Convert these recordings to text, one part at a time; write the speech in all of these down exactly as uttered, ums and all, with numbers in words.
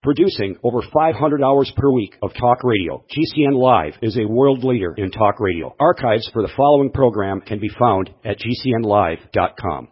Producing over five hundred hours per week of talk radio, G C N Live is a world leader in talk radio. Archives for the following program can be found at G C N live dot com.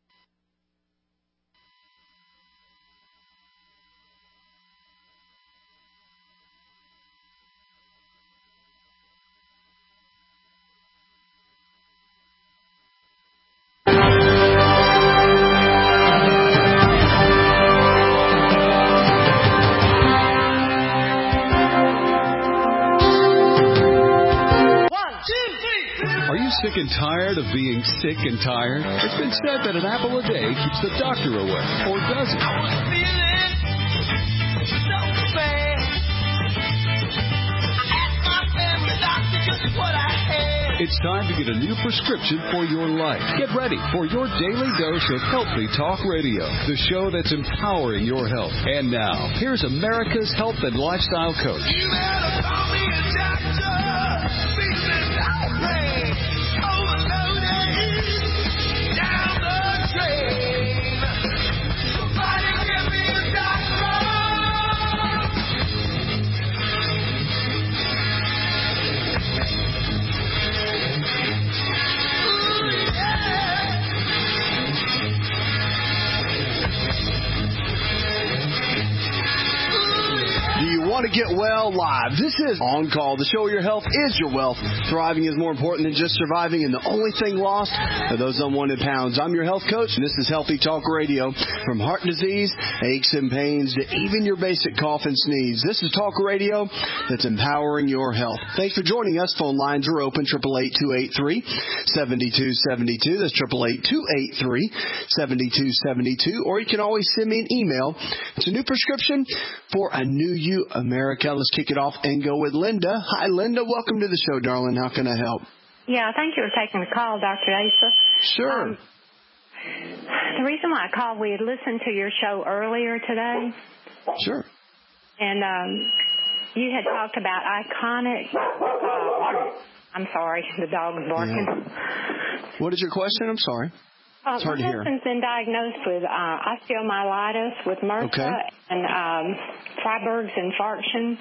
Sick and tired of being sick and tired? It's been said that an apple a day keeps the doctor away, or does it? I was feeling so bad. I asked my family doctor just what I had. It's time to get a new prescription for your life. Get ready for your daily dose of Healthy Talk Radio, the show that's empowering your health. And now, here's America's health and lifestyle coach. You better call me a doctor. Feeling outraged. To get well live. This is On Call, the show where your health is your wealth. Thriving is more important than just surviving, and the only thing lost are those unwanted pounds. I'm your health coach, and this is Healthy Talk Radio. From heart disease, aches and pains, to even your basic cough and sneeze. This is talk radio that's empowering your health. Thanks for joining us. Phone lines are open, eight eight eight, two eight three, seven two seven two. That's eight eight eight, two eight three, seven two seven two. Or you can always send me an email. It's a new prescription for a new you, America. Let's kick it off and go with Linda. Hi, Linda. Welcome to the show, darling. How can I help? Yeah, thank you for taking the call, Doctor Asa. Sure. Um, the reason why I called, we had listened to your show earlier today. Sure. And um, you had talked about iconic... Uh, I'm sorry, the dog's barking. Yeah. What is your question? I'm sorry. Uh, it's hard to hear. My husband's been diagnosed with uh, osteomyelitis, with MRSA, okay. and um, Freiberg's infarction.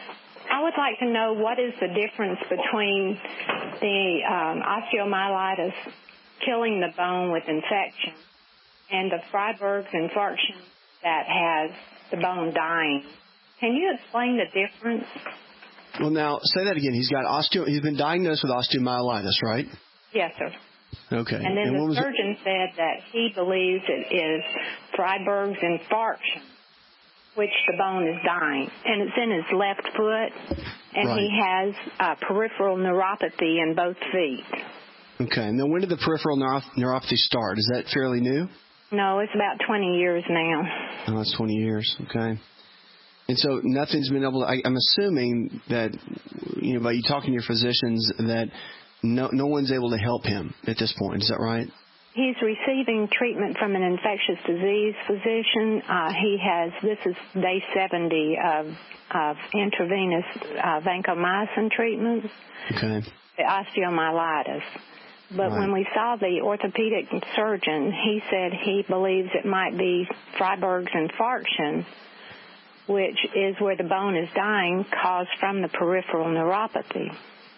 I would like to know what is the difference between the um, osteomyelitis killing the bone with infection and the Freiberg's infarction that has the bone dying. Can you explain the difference? Well, now, say that again. He's got osteo. He's been diagnosed with osteomyelitis, right? Yes, sir. Okay. And then and the surgeon it? said that he believes it is Freiberg's infarction, which the bone is dying. And it's in his left foot, and right. he has uh, peripheral neuropathy in both feet. Okay. And then when did the peripheral neuro- neuropathy start? Is that fairly new? No, it's about twenty years now. Oh, that's twenty years. Okay. And so nothing's been able to, I, I'm assuming that, you know, by you talking to your physicians, that no, no one's able to help him at this point. Is that right? He's receiving treatment from an infectious disease physician. Uh, he has, this is day seventy of, of intravenous uh, vancomycin treatments. Okay. The osteomyelitis. But right. when we saw the orthopedic surgeon, he said he believes it might be Freiberg's infarction, which is where the bone is dying, caused from the peripheral neuropathy.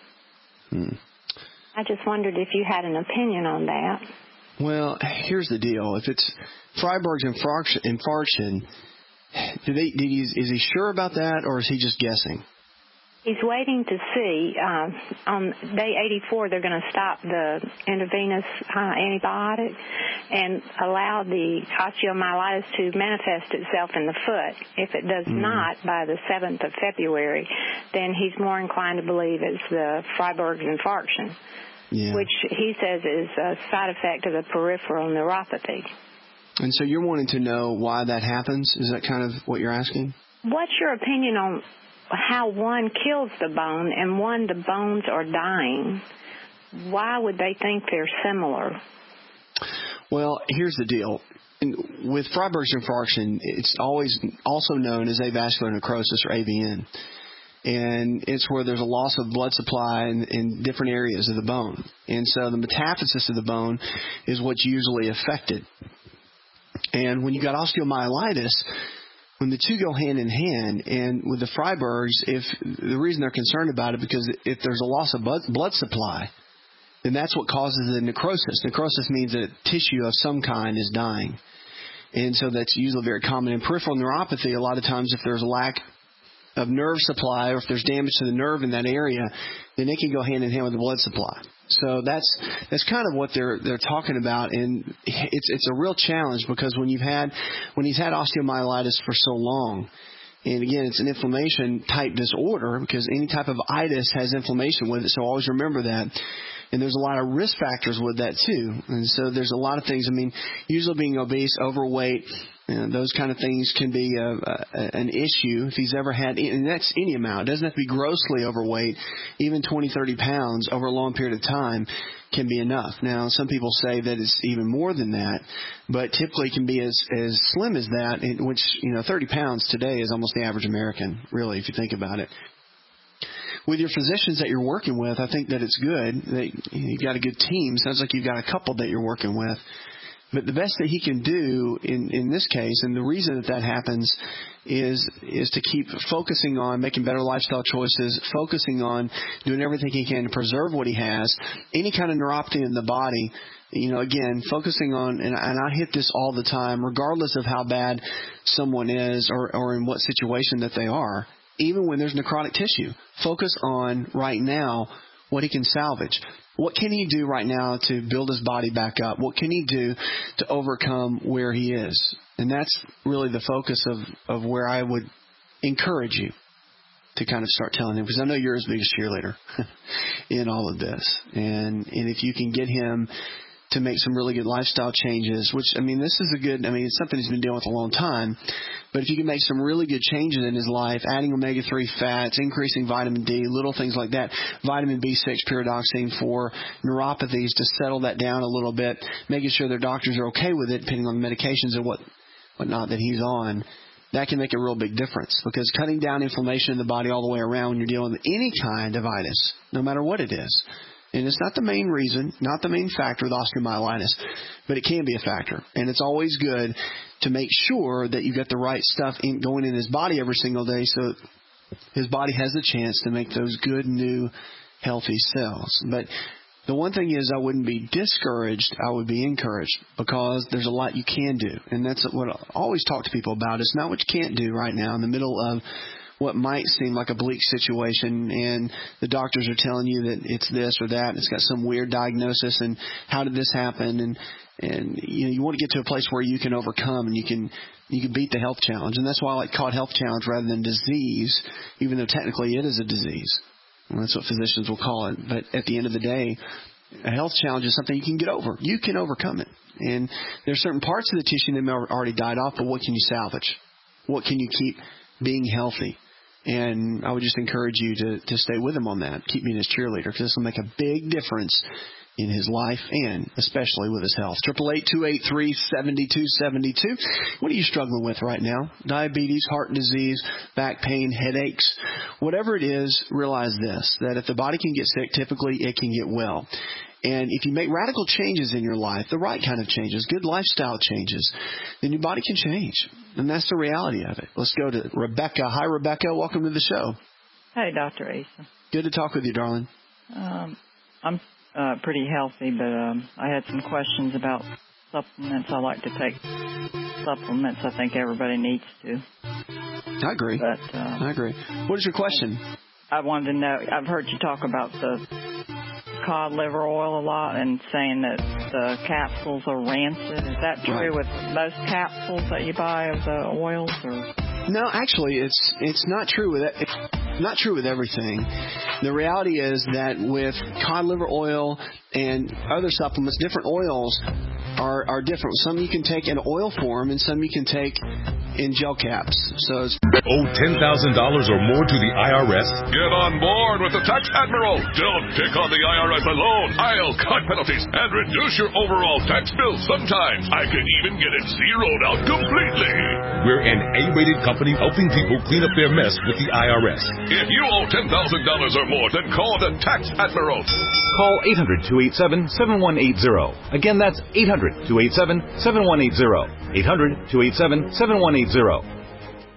Hmm. I just wondered if you had an opinion on that. Well, here's the deal. If it's Freiberg's infarction, infarction do they, did he, is he sure about that, or is he just guessing? He's waiting to see. Uh, on day eighty-four, they're going to stop the intravenous uh, antibiotic and allow the osteomyelitis to manifest itself in the foot. If it does mm. not by the seventh of February, then he's more inclined to believe it's the Freiberg's infarction, yeah. which he says is a side effect of the peripheral neuropathy. And so you're wanting to know why that happens? Is that kind of what you're asking? What's your opinion on how one kills the bone and one, the bones are dying? Why would they think they're similar? Well, here's the deal. With Freiberg's infarction, it's always also known as avascular necrosis, or A V N. And it's where there's a loss of blood supply in, in different areas of the bone. And so the metaphysis of the bone is what's usually affected. And when you got osteomyelitis, when the two go hand in hand. And with the Freibergs, if the reason they're concerned about it, because if there's a loss of blood, blood supply, then that's what causes the necrosis. Necrosis means that tissue of some kind is dying. And so that's usually very common. In peripheral neuropathy, a lot of times if there's a lack of nerve supply, or if there's damage to the nerve in that area, then it can go hand in hand with the blood supply. So that's that's kind of what they're they're talking about, and it's it's a real challenge, because when you've had when he's had osteomyelitis for so long, and again it's an inflammation type disorder, because any type of itis has inflammation with it. So always remember that. And there's a lot of risk factors with that too. And so there's a lot of things. I mean, usually being obese, overweight, you know, those kind of things can be a, a, an issue if he's ever had, and that's any amount. It doesn't have to be grossly overweight. Even twenty, thirty pounds over a long period of time can be enough. Now, some people say that it's even more than that, but typically it can be as, as slim as that, which, you know, thirty pounds today is almost the average American, really, if you think about it. With your physicians that you're working with, I think that it's good that you've got a good team. Sounds like you've got a couple that you're working with. But the best that he can do in, in this case, and the reason that that happens, is is to keep focusing on making better lifestyle choices, focusing on doing everything he can to preserve what he has. Any kind of neuropathy in the body, you know, again, focusing on, and, and I hit this all the time, regardless of how bad someone is or, or in what situation that they are, even when there's necrotic tissue, focus on right now what he can salvage. What can he do right now to build his body back up? What can he do to overcome where he is? And that's really the focus of, of where I would encourage you to kind of start telling him, because I know you're his biggest cheerleader in all of this. And, and if you can get him to make some really good lifestyle changes, which, I mean, this is a good, I mean, it's something he's been dealing with a long time, but if you can make some really good changes in his life, adding omega three fats, increasing vitamin D, little things like that, vitamin B six, pyridoxine for neuropathies to settle that down a little bit, making sure their doctors are okay with it, depending on the medications and what whatnot that he's on, that can make a real big difference, because cutting down inflammation in the body all the way around when you're dealing with any kind of itis, no matter what it is, and it's not the main reason, not the main factor with osteomyelitis, but it can be a factor. And it's always good to make sure that you get the right stuff in, going in his body every single day, so his body has the chance to make those good, new, healthy cells. But the one thing is, I wouldn't be discouraged. I would be encouraged, because there's a lot you can do. And that's what I always talk to people about. It's not what you can't do right now in the middle of what might seem like a bleak situation, and the doctors are telling you that it's this or that, and it's got some weird diagnosis, and how did this happen? And and you know, you want to get to a place where you can overcome and you can you can beat the health challenge. And that's why I like to call it health challenge rather than disease, even though technically it is a disease. And that's what physicians will call it. But at the end of the day, a health challenge is something you can get over. You can overcome it. And there's certain parts of the tissue that may have already died off, but what can you salvage? What can you keep being healthy? And I would just encourage you to, to stay with him on that. Keep being his cheerleader, because this will make a big difference in his life and especially with his health. Triple eight two eight three seven two seven two. What are you struggling with right now? Diabetes, heart disease, back pain, headaches, whatever it is. Realize this: that if the body can get sick, typically it can get well. And if you make radical changes in your life, the right kind of changes, good lifestyle changes, then your body can change. And that's the reality of it. Let's go to Rebecca. Hi, Rebecca. Welcome to the show. Hey, Doctor Asa. Good to talk with you, darling. Um, I'm uh, pretty healthy, but um, I had some questions about supplements. I like to take supplements. I think everybody needs to. I agree. But uh, I agree. What is your question? I wanted to know, I've heard you talk about the cod liver oil a lot and saying that the capsules are rancid. Is that true Right. with most capsules that you buy of the oils? Or? No, actually, it's it's not true with it. It's not true with everything. The reality is that with cod liver oil and other supplements, different oils are are different. Some you can take in oil form, and some you can take in gel caps. So it's Owe ten thousand dollars or more to the I R S? Get on board with the Tax Admiral. Don't take on the I R S alone. I'll cut penalties and reduce your overall tax bill. Sometimes I can even get it zeroed out completely. We're an A-rated company helping people clean up their mess with the I R S. If you owe ten thousand dollars or more, then call the Tax Admiral. Call eight hundred, two eight seven, seven one eight zero. Again, that's eight hundred, two eight seven, seven one eight zero. eight hundred, two eight seven, seven one eight zero.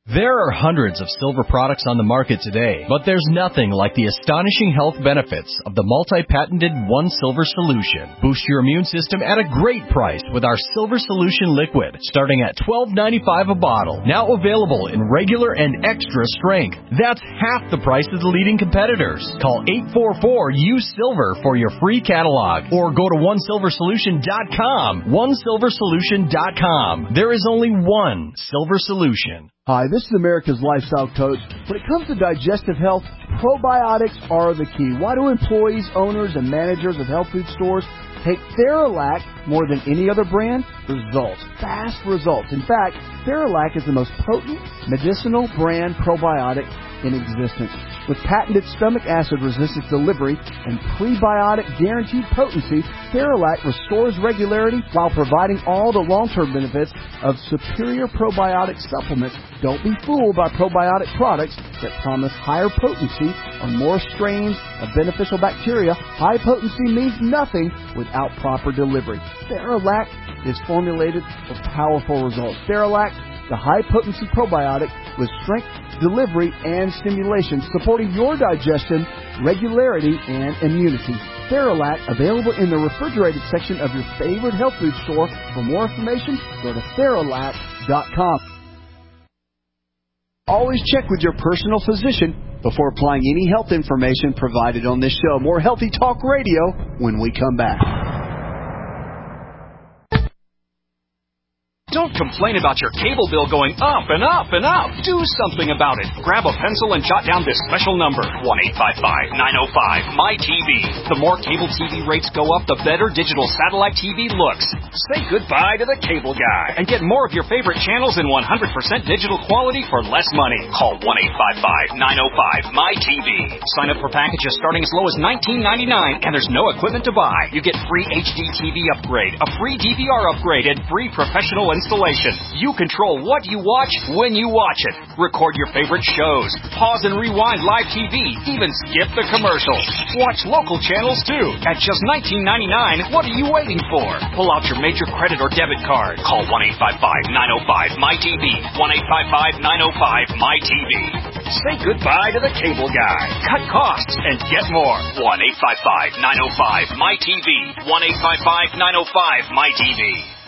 There are hundreds of silver products on the market today, but there's nothing like the astonishing health benefits of the multi-patented One Silver Solution. Boost your immune system at a great price with our Silver Solution Liquid, starting at twelve ninety-five a bottle. Now available in regular and extra strength. That's half the price of the leading competitors. Call eight four four, U S I L V E R for your free catalog, or go to one silver solution dot com. one silver solution dot com. There is only one Silver Solution. Hi, this is America's Lifestyle Coach. When it comes to digestive health, probiotics are the key. Why do employees, owners, and managers of health food stores take Theralac more than any other brand? Results. Fast results. In fact, Theralac is the most potent medicinal brand probiotic in existence. With patented stomach acid resistance delivery and prebiotic guaranteed potency, Theralac restores regularity while providing all the long-term benefits of superior probiotic supplements. Don't be fooled by probiotic products that promise higher potency or more strains of beneficial bacteria. High potency means nothing without proper delivery. Theralac is formulated for powerful results. Theralac, the high-potency probiotic with strength, delivery, and stimulation, supporting your digestion, regularity, and immunity. Theralac, available in the refrigerated section of your favorite health food store. For more information, go to Theralac dot com. Always check with your personal physician before applying any health information provided on this show. More Healthy Talk Radio when we come back. Don't complain about your cable bill going up and up and up. Do something about it. Grab a pencil and jot down this special number, one eight five five, nine oh five, M Y T V. The more cable T V rates go up, the better digital satellite T V looks. Say goodbye to the cable guy and get more of your favorite channels in one hundred percent digital quality for less money. Call one eight five five, nine oh five, M Y T V. Sign up for packages starting as low as nineteen ninety-nine, and there's no equipment to buy. You get free H D T V upgrade, a free D V R upgrade, and free professional installation. You control what you watch when you watch it. Record your favorite shows. Pause and rewind live T V. Even skip the commercials. Watch local channels too. At just nineteen ninety-nine, what are you waiting for? Pull out your major credit or debit card. Call one eight five five, nine oh five, M Y T V. one eight five five, nine oh five, M Y T V. Say goodbye to the cable guy. Cut costs and get more. one eight five five, nine oh five, M Y T V. one eight five five, nine oh five, M Y T V.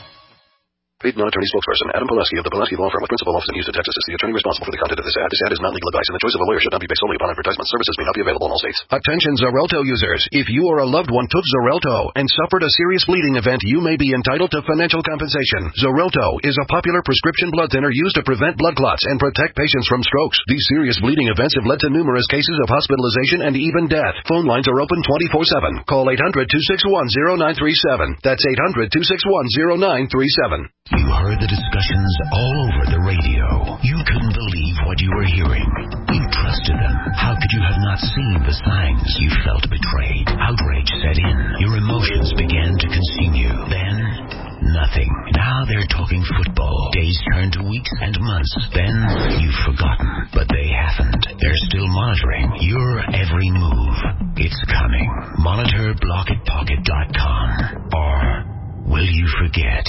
Paid non-attorney spokesperson Adam Pulaski of the Pulaski Law Firm with principal office in Houston, Texas is the attorney responsible for the content of this ad. This ad is not legal advice, and the choice of a lawyer should not be based solely upon advertisement. Services may not be available in all states. Attention Xarelto users. If you or a loved one took Xarelto and suffered a serious bleeding event, you may be entitled to financial compensation. Xarelto is a popular prescription blood thinner used to prevent blood clots and protect patients from strokes. These serious bleeding events have led to numerous cases of hospitalization and even death. Phone lines are open twenty-four seven. Call eight hundred, two six one, zero nine three seven. That's eight hundred, two six one, zero nine three seven. You heard the discussions all over the radio. You couldn't believe what you were hearing. You trusted them. How could you have not seen the signs? You felt betrayed. Outrage set in. Your emotions began to consume you. Then, nothing. Now they're talking football. Days turn to weeks and months. Then, you've forgotten. But they haven't. They're still monitoring your every move. It's coming. Monitor blocket pocket dot com. Or will you forget?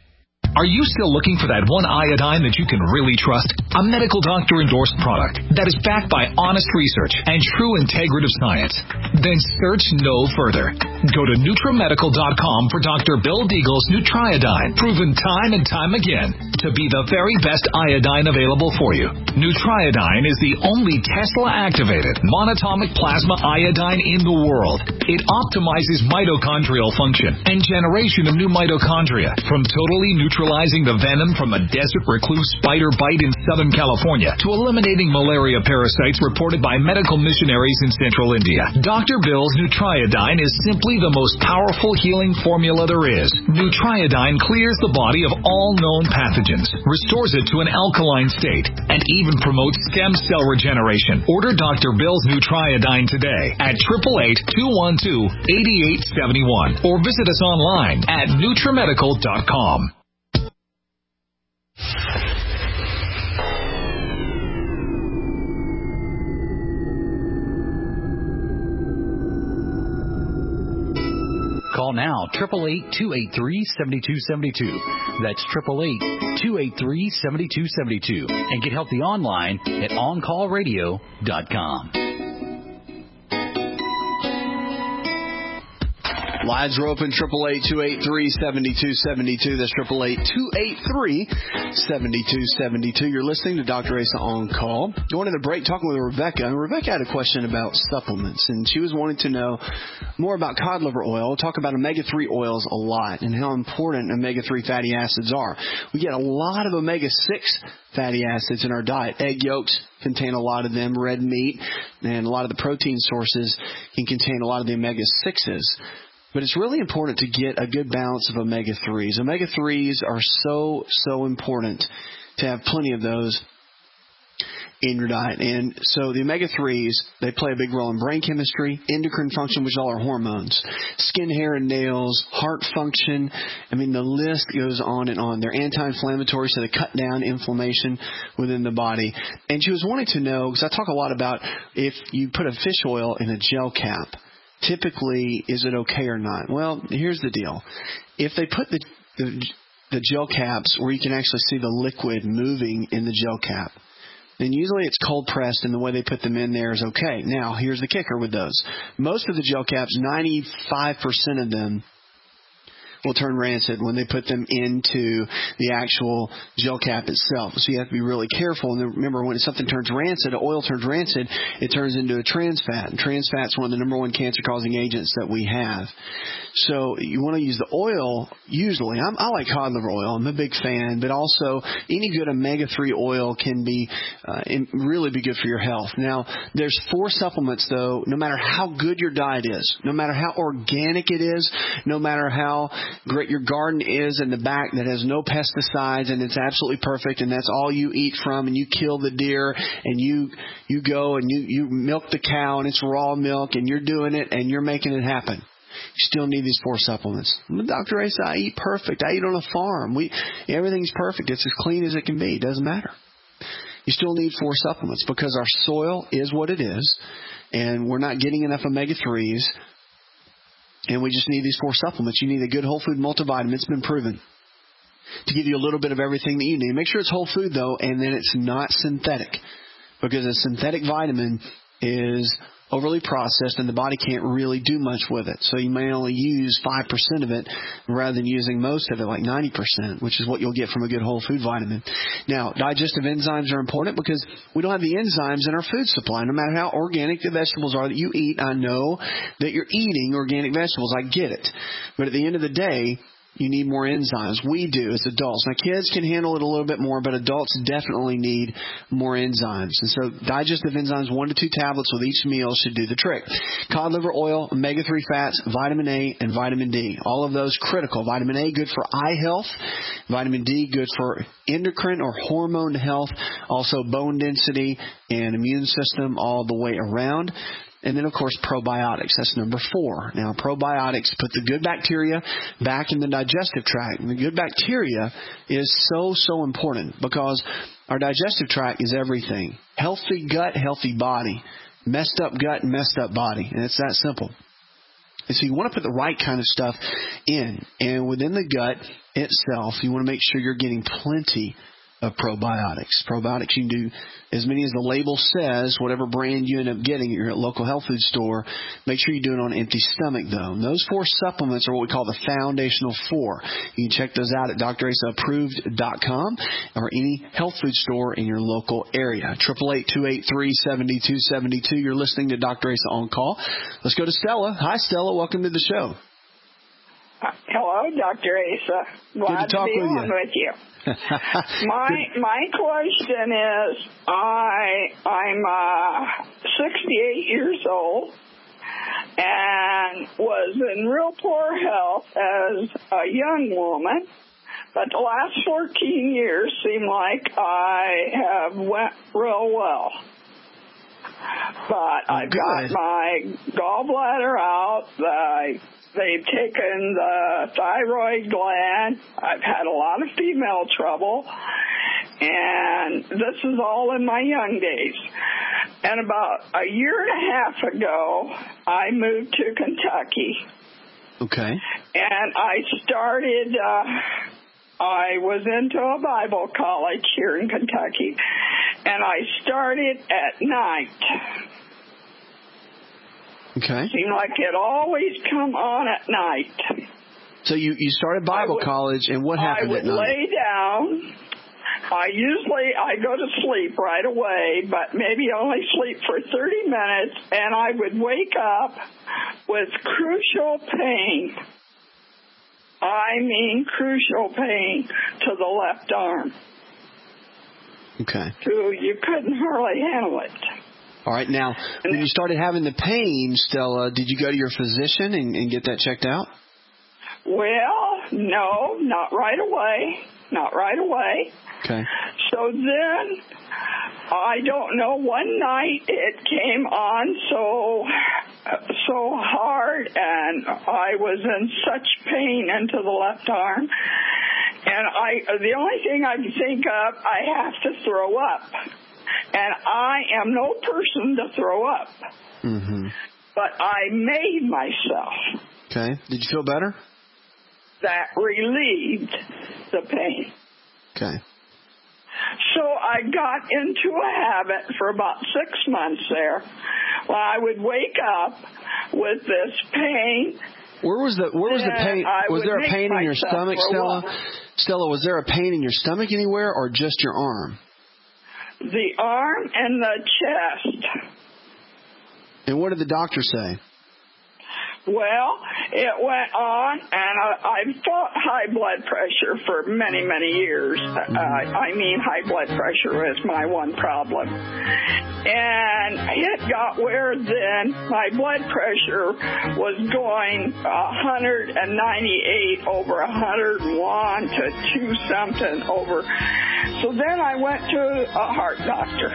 Are you still looking for that one iodine that you can really trust? A medical doctor-endorsed product that is backed by honest research and true integrative science? Then search no further. Go to NutriMedical dot com for Doctor Bill Deagle's Nutriodine, proven time and time again to be the very best iodine available for you. Nutriodine is the only Tesla-activated monatomic plasma iodine in the world. It optimizes mitochondrial function and generation of new mitochondria from totally neutral neutralizing the venom from a desert recluse spider bite in Southern California to eliminating malaria parasites reported by medical missionaries in central India. Doctor Bill's Nutriodine is simply the most powerful healing formula there is. Nutriodine clears the body of all known pathogens, restores it to an alkaline state, and even promotes stem cell regeneration. Order Doctor Bill's Nutriodine today at eight eight eight, two one two, eight eight seven one or visit us online at NutriMedical dot com. Call Call now, eight eight eight, two eight three, seven two seven two. That's eight eight eight, two eight three, seven two seven two. And get healthy online at on call radio dot com. Lines are open, eight eight eight, two eight three, seven two seven two. That's eight eight eight, two eight three, seven two seven two. You're listening to Doctor Asa On Call. Going to the break, talking with Rebecca. And Rebecca had a question about supplements, and she was wanting to know more about cod liver oil. We'll talk about omega three oils a lot and how important omega three fatty acids are. We get a lot of omega six fatty acids in our diet. Egg yolks contain a lot of them, red meat, and a lot of the protein sources can contain a lot of the omega sixes. But it's really important to get a good balance of omega threes. Omega threes are so, so important to have plenty of those in your diet. And so the omega threes, they play a big role in brain chemistry, endocrine function, which are all our hormones, skin, hair, and nails, heart function. I mean, the list goes on and on. They're anti-inflammatory, so they cut down inflammation within the body. And she was wanting to know, because I talk a lot about if you put a fish oil in a gel cap, typically, is it okay or not? Well, here's the deal. If they put the, the the gel caps where you can actually see the liquid moving in the gel cap, then usually it's cold pressed and the way they put them in there is okay. Now, here's the kicker with those. Most of the gel caps, ninety-five percent of them, will turn rancid when they put them into the actual gel cap itself. So you have to be really careful. And remember, when something turns rancid, oil turns rancid, it turns into a trans fat. And trans fat is one of the number one cancer-causing agents that we have. So you want to use the oil, usually. I'm, I like cod liver oil. I'm a big fan. But also, any good omega three oil can be uh, really be good for your health. Now, there's four supplements, though, no matter how good your diet is, no matter how organic it is, no matter how great your garden is in the back that has no pesticides and it's absolutely perfect and that's all you eat from, and you kill the deer and you you go and you, you milk the cow and it's raw milk and you're doing it and you're making it happen. You still need these four supplements. Doctor Asa, I eat perfect. I eat on a farm. We everything's perfect. It's as clean as it can be. It doesn't matter. You still need four supplements because our soil is what it is and we're not getting enough omega threes. And we just need these four supplements. You need a good whole food multivitamin. It's been proven to give you a little bit of everything that you need. Make sure it's whole food, though, and then it's not synthetic. Because a synthetic vitamin is overly processed and the body can't really do much with it. So you may only use five percent of it rather than using most of it, like ninety percent, which is what you'll get from a good whole food vitamin. Now, digestive enzymes are important because we don't have the enzymes in our food supply. No matter how organic the vegetables are that you eat, I know that you're eating organic vegetables. I get it. But at the end of the day, you need more enzymes. We do as adults. Now, kids can handle it a little bit more, but adults definitely need more enzymes. And so digestive enzymes, one to two tablets with each meal should do the trick. Cod liver oil, omega three fats, vitamin A, and vitamin D. All of those critical. Vitamin A, good for eye health. Vitamin D, good for endocrine or hormone health. Also bone density and immune system all the way around. And then, of course, probiotics. That's number four. Now, probiotics put the good bacteria back in the digestive tract. And the good bacteria is so, so important because our digestive tract is everything. Healthy gut, healthy body. Messed up gut, messed up body. And it's that simple. And so you want to put the right kind of stuff in. And within the gut itself, you want to make sure you're getting plenty of probiotics. Probiotics, you can do as many as the label says, whatever brand you end up getting at your local health food store. Make sure you do it on an empty stomach, though. And those four supplements are what we call the foundational four. You can check those out at D R Asa approved dot com or any health food store in your local area. eight eight eight, two eight three, seven two seven two. You're listening to Doctor Asa On Call. Let's go to Stella. Hi, Stella. Welcome to the show. Hello, Doctor Asa. Glad to, talk to be with on you. with you. my my question is, I I'm uh, sixty-eight years old and was in real poor health as a young woman, but the last fourteen years seem like I have went real well. But I've got my gallbladder out. I They've taken the thyroid gland. I've had a lot of female trouble. And this is all in my young days. And about a year and a half ago, I moved to Kentucky. Okay. And I started, uh, I was into a Bible college here in Kentucky, and I started at night. Okay. Seemed like it always come on at night. So you, you started Bible would, college, and what happened I at night? would lay down. I usually, I go to sleep right away, but maybe only sleep for thirty minutes, and I would wake up with crucial pain. I mean crucial pain to the left arm. Okay. So you couldn't hardly handle it. All right. Now, when you started having the pain, Stella, did you go to your physician and, and get that checked out? Well, no, not right away. Not right away. Okay. So then, I don't know, one night it came on so so hard, and I was in such pain into the left arm. And I, the only thing I can think of, I have to throw up. And I am no person to throw up. Mm-hmm. But I made myself. Okay. Did you feel better? That relieved the pain. Okay. So I got into a habit for about six months there. Well, I would wake up with this pain. Where was the Where was the pain? I was there a pain in your myself stomach, Stella? up. Stella, was there a pain in your stomach anywhere, or just your arm? The arm and the chest. And what did the doctor say? Well, it went on, and I, I fought high blood pressure for many, many years. Uh, I mean, high blood pressure was my one problem. And it got where then my blood pressure was going one ninety-eight over one oh one to two something over. So then I went to a heart doctor.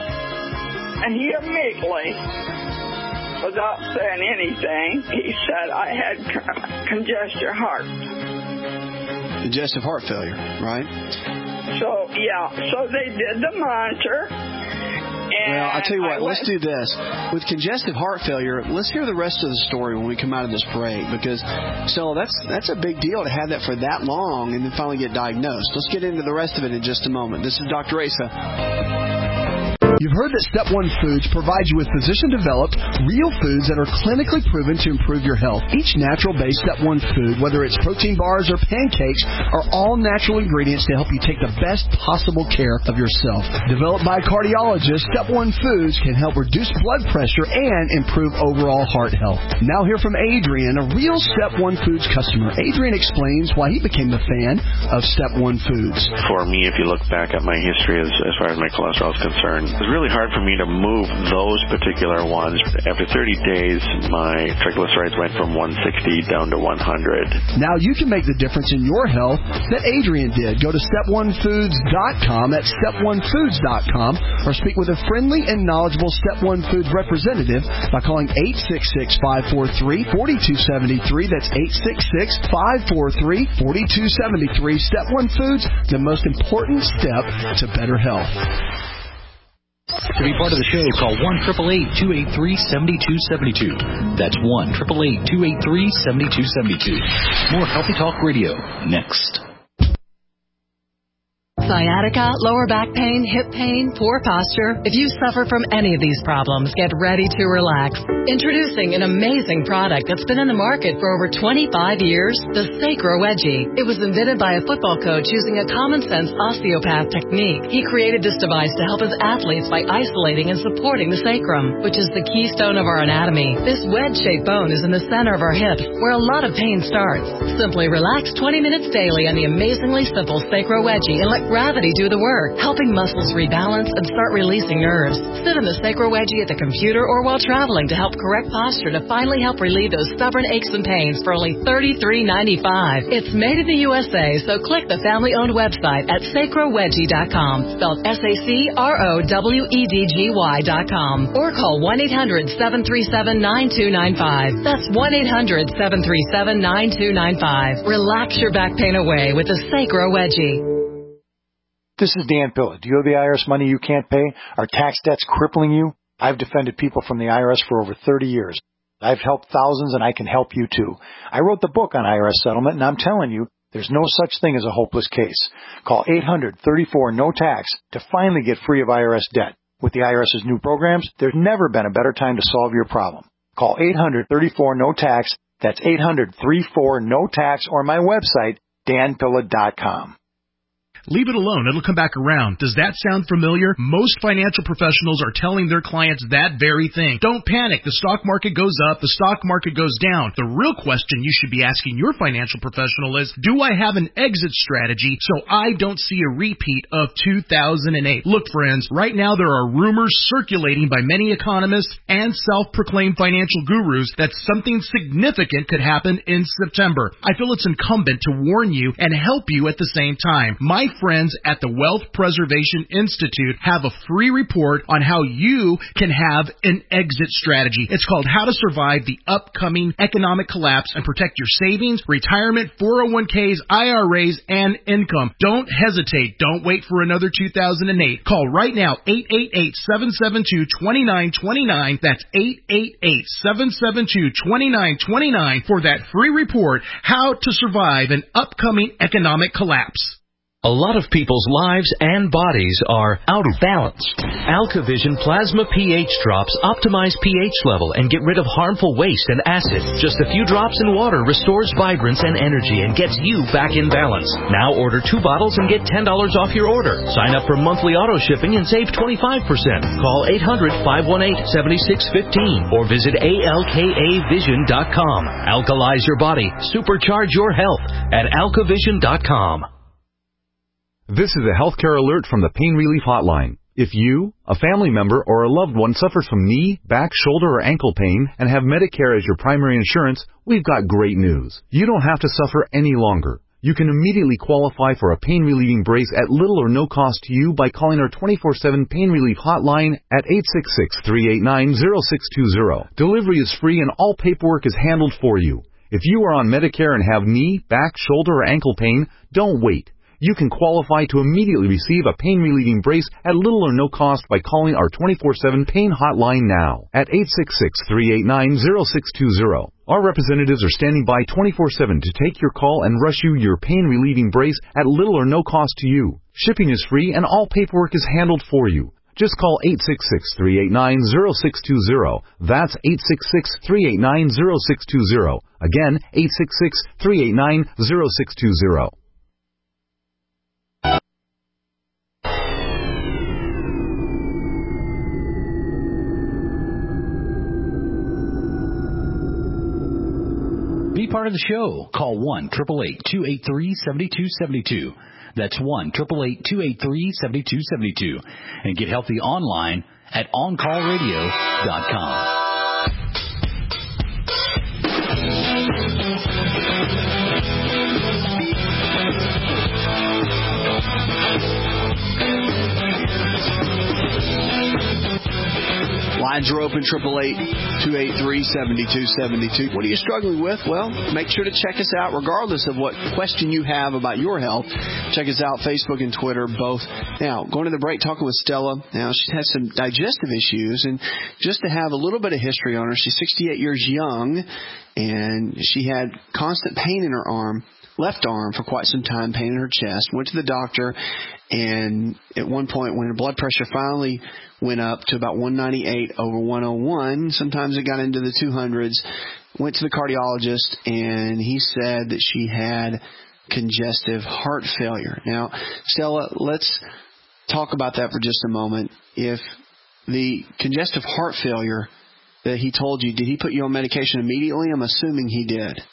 And he immediately, without saying anything, he said I had congestive heart. Congestive heart failure, right? So, yeah. So they did the monitor. And well, I'll tell you what, I let's do this. With congestive heart failure, let's hear the rest of the story when we come out of this break, because, Stella, that's, that's a big deal to have that for that long and then finally get diagnosed. Let's get into the rest of it in just a moment. This is Doctor Asa. You've heard that Step One Foods provides you with physician-developed, real foods that are clinically proven to improve your health. Each natural-based Step One food, whether it's protein bars or pancakes, are all natural ingredients to help you take the best possible care of yourself. Developed by cardiologists, Step One Foods can help reduce blood pressure and improve overall heart health. Now hear from Adrian, a real Step One Foods customer. Adrian explains why he became a fan of Step One Foods. For me, if you look back at my history as, as far as my cholesterol is concerned, it was really hard for me to move those particular ones. After thirty days, my triglycerides went from one sixty down to one hundred. Now you can make the difference in your health that Adrian did. Go to step one foods dot com, that's step one foods dot com, or speak with a friendly and knowledgeable Step One Foods representative by calling eight six six, five four three, four two seven three. That's eight six six, five four three, four two seven three. Step One Foods, the most important step to better health. To be part of the show, call one eight eight eight, two eight three, seven two seven two. That's one eight eight eight, two eight three, seven two seven two. More Healthy Talk Radio next. Sciatica, lower back pain, hip pain, poor posture. If you suffer from any of these problems, get ready to relax. Introducing an amazing product that's been in the market for over twenty-five years, the Sacro Wedgie. It was invented by a football coach using a common-sense osteopath technique. He created this device to help his athletes by isolating and supporting the sacrum, which is the keystone of our anatomy. This wedge-shaped bone is in the center of our hips, where a lot of pain starts. Simply relax twenty minutes daily on the amazingly simple Sacro Wedgie and let gravity do the work, helping muscles rebalance and start releasing nerves. Sit in the Sacro Wedgie at the computer or while traveling to help correct posture to finally help relieve those stubborn aches and pains for only thirty-three ninety-five. It's made in the U S A, so click the family-owned website at sacro wedgie dot com, spelled S A C R O W E D G Y dot com, or call one eight hundred, seven three seven, nine two nine five. That's one eight hundred, seven three seven, nine two nine five. Relax your back pain away with the Sacro Wedgie. This is Dan Pilla. Do you owe the I R S money you can't pay? Are tax debts crippling you? I've defended people from the I R S for over thirty years. I've helped thousands, and I can help you too. I wrote the book on I R S settlement, and I'm telling you, there's no such thing as a hopeless case. Call eight hundred, thirty-four, no tax to finally get free of I R S debt. With the IRS's new programs, there's never been a better time to solve your problem. Call eight hundred, thirty-four, no tax. That's eight hundred, thirty-four, no tax, or my website, dan pilla dot com. Leave it alone. It'll come back around. Does that sound familiar? Most financial professionals are telling their clients that very thing. Don't panic. The stock market goes up. The stock market goes down. The real question you should be asking your financial professional is, do I have an exit strategy so I don't see a repeat of two thousand eight? Look, friends, right now there are rumors circulating by many economists and self-proclaimed financial gurus that something significant could happen in September. I feel it's incumbent to warn you and help you at the same time. My friends at the Wealth Preservation Institute have a free report on how you can have an exit strategy. It's called How to Survive the Upcoming Economic Collapse and Protect Your Savings, Retirement, four oh one k's, I R As, and Income. Don't hesitate. Don't wait for another two thousand eight. Call right now, eight eight eight, seven seven two, two nine two nine. That's eight eight eight, seven seven two, two nine two nine for that free report, How to Survive an Upcoming Economic Collapse. A lot of people's lives and bodies are out of balance. AlkaVision Plasma pH drops optimize pH level and get rid of harmful waste and acid. Just a few drops in water restores vibrance and energy and gets you back in balance. Now order two bottles and get ten dollars off your order. Sign up for monthly auto shipping and save twenty-five percent. Call eight hundred, five one eight, seven six one five or visit A L K A vision dot com. Alkalize your body. Supercharge your health at alka vision dot com. This is a healthcare alert from the Pain Relief Hotline. If you, a family member, or a loved one suffers from knee, back, shoulder, or ankle pain and have Medicare as your primary insurance, we've got great news. You don't have to suffer any longer. You can immediately qualify for a pain-relieving brace at little or no cost to you by calling our twenty-four seven Pain Relief Hotline at eight six six, three eight nine, zero six two zero. Delivery is free and all paperwork is handled for you. If you are on Medicare and have knee, back, shoulder, or ankle pain, don't wait. You can qualify to immediately receive a pain-relieving brace at little or no cost by calling our twenty-four seven Pain Hotline now at eight six six, three eight nine, zero six two zero. Our representatives are standing by twenty-four seven to take your call and rush you your pain-relieving brace at little or no cost to you. Shipping is free and all paperwork is handled for you. Just call eight six six, three eight nine, zero six two zero. That's eight six six, three eight nine, zero six two zero. Again, eight six six, three eight nine, zero six two zero. Be part of the show. Call one, eight eight eight, two eight three, seven two seven two. That's one, eight eight eight, two eight three, seven two seven two. And get healthy online at on call radio dot com. Lines are open, eight eight eight, two eight three, seven two seven two. What are you struggling with? Well, make sure to check us out regardless of what question you have about your health. Check us out, Facebook and Twitter, both. Now, going to the break, talking with Stella. Now, she has some digestive issues, and just to have a little bit of history on her, she's sixty-eight years young, and she had constant pain in her arm, left arm for quite some time, pain in her chest. Went to the doctor, and at one point when her blood pressure finally went up to about one ninety-eight over one oh one. Sometimes it got into the two hundreds. Went to the cardiologist, and he said that she had congestive heart failure. Now, Stella, let's talk about that for just a moment. If the congestive heart failure that he told you, did he put you on medication immediately? I'm assuming he did.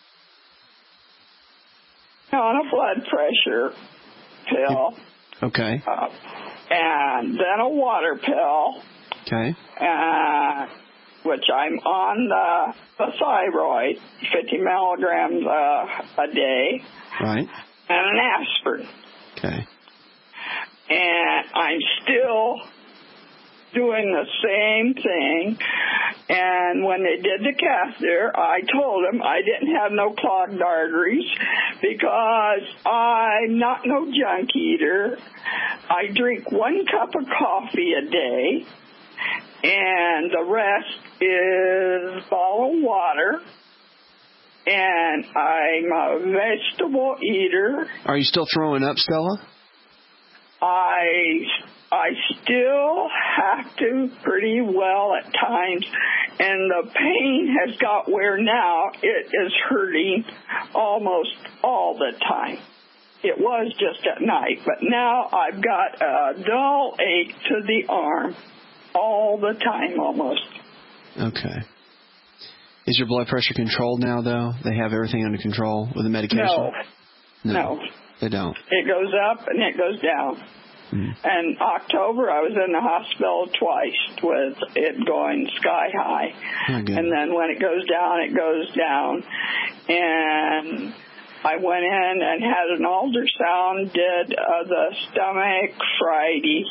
On a blood pressure pill. Okay. Uh, and then a water pill. Okay. Uh, which I'm on the, the thyroid, fifty milligrams uh, a day. Right. And an aspirin. Okay. And I'm still doing the same thing. And when they did the catheter, I told them I didn't have no clogged arteries because I'm not no junk eater. I drink one cup of coffee a day, and the rest is a bottle of water, and I'm a vegetable eater. Are you still throwing up, Stella? I I still have to pretty well at times, and the pain has got where now it is hurting almost all the time. It was just at night, but now I've got a dull ache to the arm all the time almost. Okay. Is your blood pressure controlled now, though? They have everything under control with the medication? No. No. No. They don't. It goes up and it goes down. Mm. And October, I was in the hospital twice with it going sky high. Oh, and then when it goes down, it goes down. And I went in and had an ultrasound, did uh, the stomach Friday.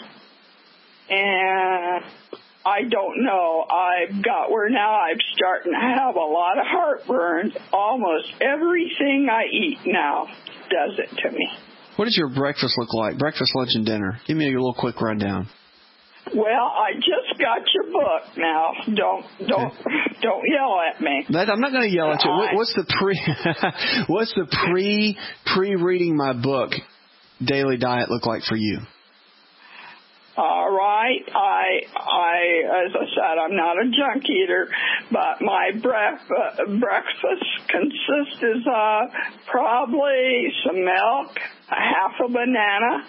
And I don't know. I've got where now I'm starting to have a lot of heartburn. Almost everything I eat now does it to me. What does your breakfast look like? Breakfast, lunch, and dinner. Give me a little quick rundown. Well, I just got your book now. Don't don't okay. don't yell at me. That, I'm not going to yell at you. What, what's the pre? what's the pre pre reading my book daily diet look like for you? All right. I I as I said, I'm not a junk eater, but my bref- uh, breakfast consists is uh, probably some milk, a half a banana,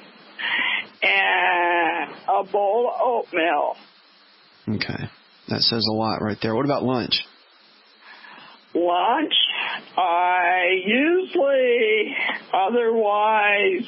and a bowl of oatmeal. Okay. That says a lot right there. What about lunch? Lunch, I usually, otherwise,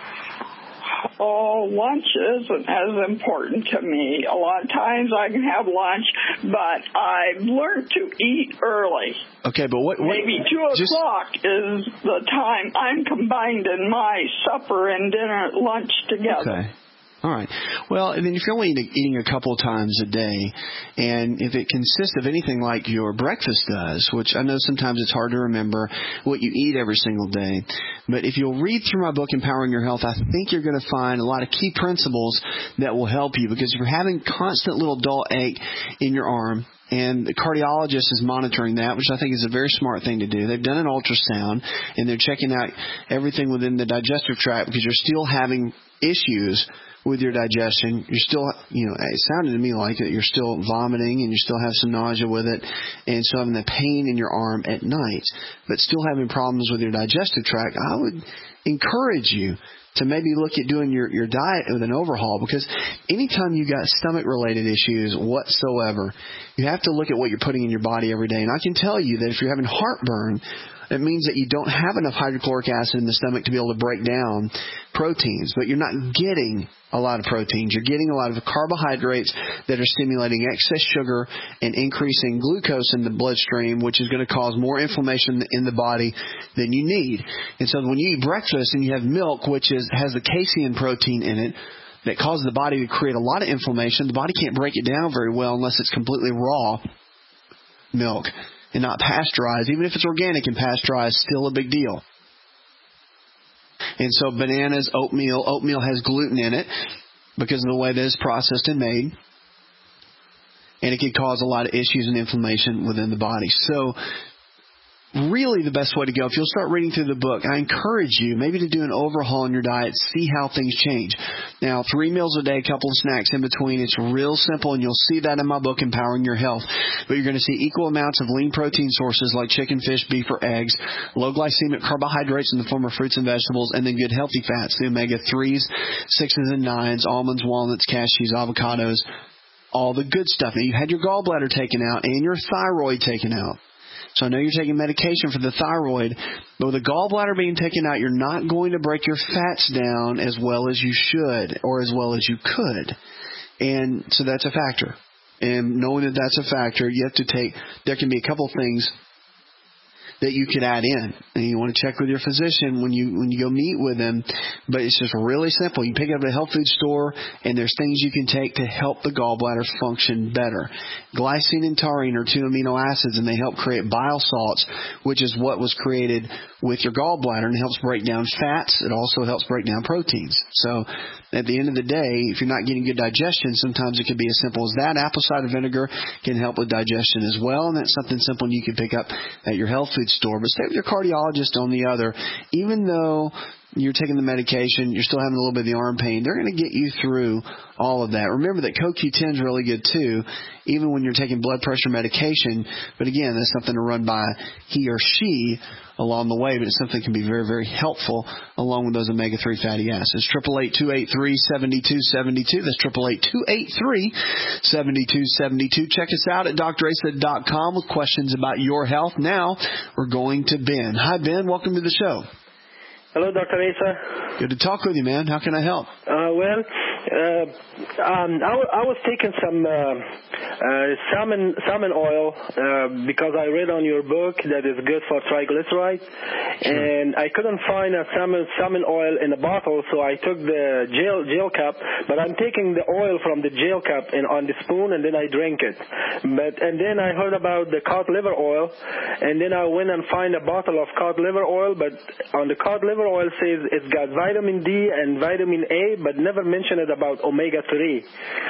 oh, lunch isn't as important to me. A lot of times I can have lunch, but I've learned to eat early. Okay, but what... what Maybe two just, o'clock is the time I'm combining my supper and dinner lunch together. Okay. All right. Well, and then if you're only eating a couple of times a day, and if it consists of anything like your breakfast does, which I know sometimes it's hard to remember what you eat every single day, but if you'll read through my book, Empowering Your Health, I think you're going to find a lot of key principles that will help you, because if you're having constant little dull ache in your arm, and the cardiologist is monitoring that, which I think is a very smart thing to do. They've done an ultrasound, and they're checking out everything within the digestive tract, because you're still having issues with your digestion. You're still, you know, it sounded to me like that you're still vomiting and you still have some nausea with it, and still having the pain in your arm at night, but still having problems with your digestive tract. I would encourage you to maybe look at doing your, your diet with an overhaul, because anytime you got stomach-related issues whatsoever, you have to look at what you're putting in your body every day. And I can tell you that if you're having heartburn, it means that you don't have enough hydrochloric acid in the stomach to be able to break down proteins, but you're not getting a lot of proteins. You're getting a lot of carbohydrates that are stimulating excess sugar and increasing glucose in the bloodstream, which is going to cause more inflammation in the body than you need. And so when you eat breakfast and you have milk, which is has the casein protein in it, that causes the body to create a lot of inflammation, the body can't break it down very well unless it's completely raw milk and not pasteurized. Even if it's organic and pasteurized, still a big deal. And so bananas, oatmeal, oatmeal has gluten in it because of the way that it's processed and made. And it can cause a lot of issues and inflammation within the body. So really the best way to go, if you'll start reading through the book, I encourage you maybe to do an overhaul in your diet, see how things change. Now, three meals a day, a couple of snacks in between. It's real simple, and you'll see that in my book, Empowering Your Health. But you're going to see equal amounts of lean protein sources like chicken, fish, beef, or eggs, low glycemic carbohydrates in the form of fruits and vegetables, and then good healthy fats, the omega threes, sixes, and nines, almonds, walnuts, cashews, avocados, all the good stuff. Now, you had your gallbladder taken out and your thyroid taken out. So I know you're taking medication for the thyroid, but with the gallbladder being taken out, you're not going to break your fats down as well as you should or as well as you could. And so that's a factor. And knowing that that's a factor, you have to take, there can be a couple things that you could add in. And you want to check with your physician when you when you go meet with them. But it's just really simple. You pick it up at a health food store, and there's things you can take to help the gallbladder function better. Glycine and taurine are two amino acids, and they help create bile salts, which is what was created with your gallbladder, and it helps break down fats. It also helps break down proteins. So at the end of the day, if you're not getting good digestion, sometimes it could be as simple as that. Apple cider vinegar can help with digestion as well, and that's something simple you can pick up at your health food store. But stay with your cardiologist on the other. Even though you're taking the medication, you're still having a little bit of the arm pain, they're going to get you through all of that. Remember that Co Q ten is really good too, even when you're taking blood pressure medication. But again, that's something to run by he or she along the way, but it's something that can be very, very helpful along with those omega three fatty acids. eight eight eight, two eight three, seven two seven two. That's eight eight eight, two eight three, seven two seven two. Check us out at D R asa dot com with questions about your health. Now we're going to Ben. Hi, Ben. Welcome to the show. Hello, Doctor Asa. Good to talk with you, man. How can I help? Uh, well, uh, um, I, w- I was taking some uh, uh, salmon salmon oil uh, because I read on your book that it's good for triglycerides, sure. And I couldn't find a salmon salmon oil in a bottle, so I took the gel gel cup. But I'm taking the oil from the gel cup in, on the spoon, and then I drink it. But and then I heard about the cod liver oil, and then I went and find a bottle of cod liver oil, but on the cod liver oil says it's got vitamin D and vitamin A, but never mention it about omega three.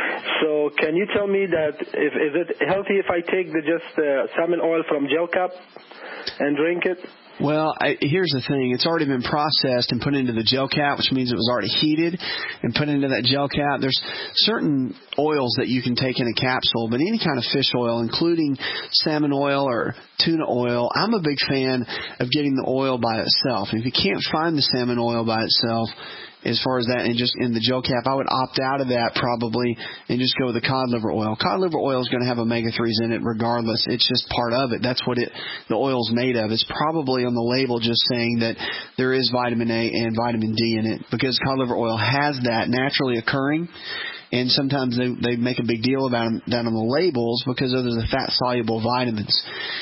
So can you tell me that if is it healthy if I take the just uh, salmon oil from gel cup and drink it? Well, I, here's the thing. It's already been processed and put into the gel cap, which means it was already heated and put into that gel cap. There's certain oils that you can take in a capsule, but any kind of fish oil, including salmon oil or tuna oil, I'm a big fan of getting the oil by itself. If you can't find the salmon oil by itself, as far as that, and just in the gel cap, I would opt out of that probably and just go with the cod liver oil. Cod liver oil is going to have omega threes in it regardless. It's just part of it. That's what it the oil is made of. It's probably on the label just saying that there is vitamin A and vitamin D in it because cod liver oil has that naturally occurring. And sometimes they, they make a big deal about them, that on the labels because those are the fat-soluble vitamins.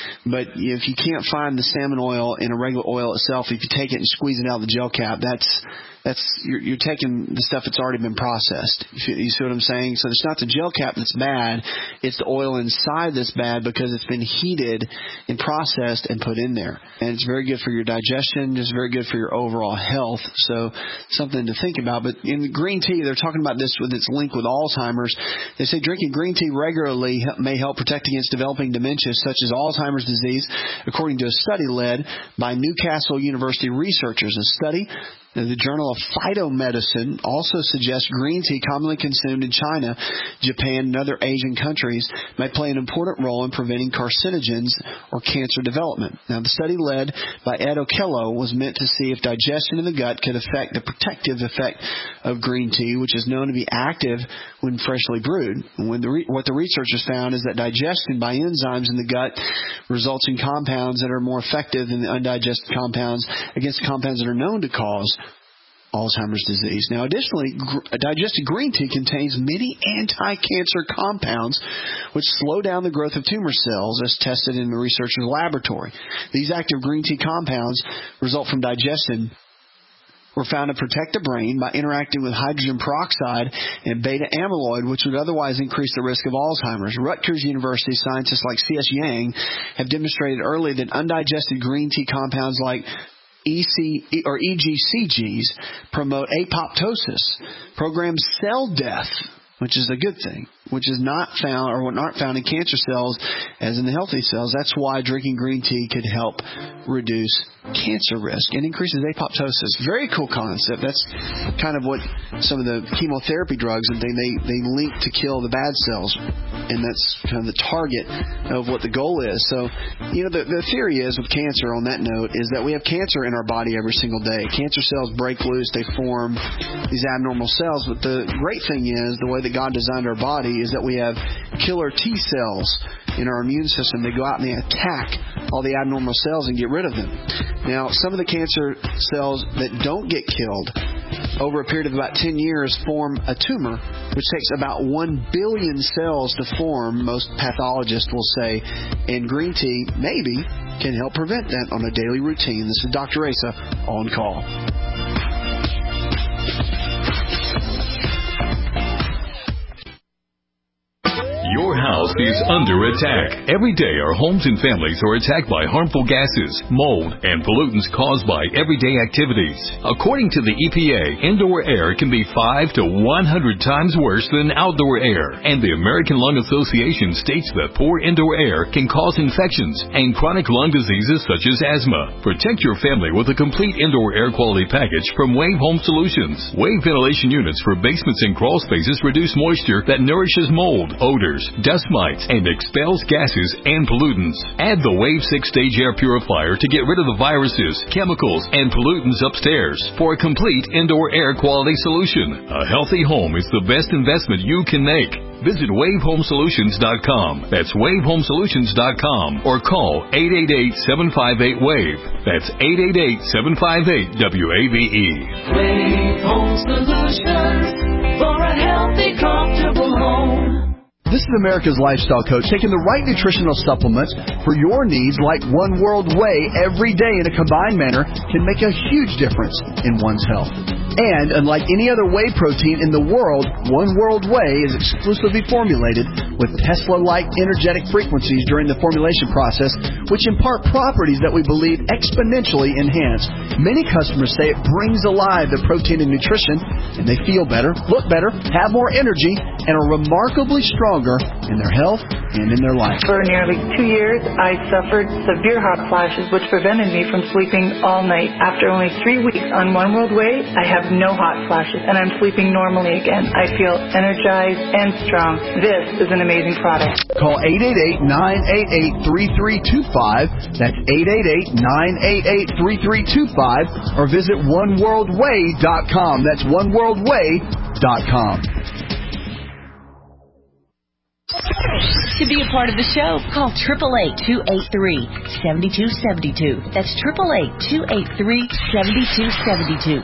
But if you can't find the salmon oil in a regular oil itself, if you take it and squeeze it out of the gel cap, that's that's you're, you're taking the stuff that's already been processed. You, you see what I'm saying? So it's not the gel cap that's bad. It's the oil inside that's bad because it's been heated and processed and put in there. And it's very good for your digestion, just very good for your overall health. So something to think about. But in the green tea, they're talking about this with its link with Alzheimer's. They say drinking green tea regularly may help protect against developing dementia such as Alzheimer's disease, according to a study led by Newcastle University researchers. A study the Journal of Phytomedicine also suggests green tea commonly consumed in China, Japan, and other Asian countries may play an important role in preventing carcinogens or cancer development. Now, the study led by Ed Okello was meant to see if digestion in the gut could affect the protective effect of green tea, which is known to be active when freshly brewed. When the re- what the researchers found is that digestion by enzymes in the gut results in compounds that are more effective than the undigested compounds against compounds that are known to cause Alzheimer's disease. Now, additionally, gr- digested green tea contains many anti-cancer compounds which slow down the growth of tumor cells as tested in the researcher's laboratory. These active green tea compounds result from digestion were found to protect the brain by interacting with hydrogen peroxide and beta amyloid, which would otherwise increase the risk of Alzheimer's. Rutgers University scientists like C S Yang have demonstrated early that undigested green tea compounds like E C or E G C Gs promote apoptosis, program cell death, which is a good thing, which is not found or not found in cancer cells as in the healthy cells. That's why drinking green tea could help reduce cancer risk and increases apoptosis. Very cool concept. That's kind of what some of the chemotherapy drugs and they, they, they link to kill the bad cells. And that's kind of the target of what the goal is. So, you know, the, the theory is with cancer on that note is that we have cancer in our body every single day. Cancer cells break loose. They form these abnormal cells. But the great thing is the way that God designed our body is that we have killer T cells in our immune system. They go out and they attack all the abnormal cells and get rid of them. Now, some of the cancer cells that don't get killed over a period of about ten years form a tumor, which takes about one billion cells to form, most pathologists will say, and green tea maybe can help prevent that on a daily routine. This is Doctor Asa on call. Your house is under attack. Every day our homes and families are attacked by harmful gases, mold, and pollutants caused by everyday activities. According to the E P A, indoor air can be five to one hundred times worse than outdoor air, and the American Lung Association states that poor indoor air can cause infections and chronic lung diseases such as asthma. Protect your family with a complete indoor air quality package from Wave Home Solutions. Wave ventilation units for basements and crawl spaces reduce moisture that nourishes mold, odors, dust mites, and expels gases and pollutants. Add the Wave six-stage air purifier to get rid of the viruses, chemicals, and pollutants upstairs for a complete indoor air quality solution. A healthy home is the best investment you can make. Visit wave home solutions dot com. That's wave home solutions dot com or call eight eight eight, seven five eight, WAVE. That's eight eight eight, seven five eight, W A V E. Wave Home Solutions for a healthy, comfortable home. This is America's Lifestyle Coach, taking the right nutritional supplements for your needs like One World Whey every day in a combined manner can make a huge difference in one's health. And unlike any other whey protein in the world, One World Whey is exclusively formulated with Tesla-like energetic frequencies during the formulation process, which impart properties that we believe exponentially enhance. Many customers say it brings alive the protein and nutrition, and they feel better, look better, have more energy, and are remarkably stronger in their health and in their life. For nearly two years, I suffered severe hot flashes, which prevented me from sleeping all night. After only three weeks on One World Whey, I have no hot flashes, and I'm sleeping normally again. I feel energized and strong. This is an amazing product. Call eight eight eight, nine eight eight, three three two five. That's eight eight eight, nine eight eight, three three two five. Or visit one world whey dot com. That's one world whey dot com. To be a part of the show, call eight eight eight, two eight three, seven two seven two. That's eight eight eight, two eight three, seven two seven two.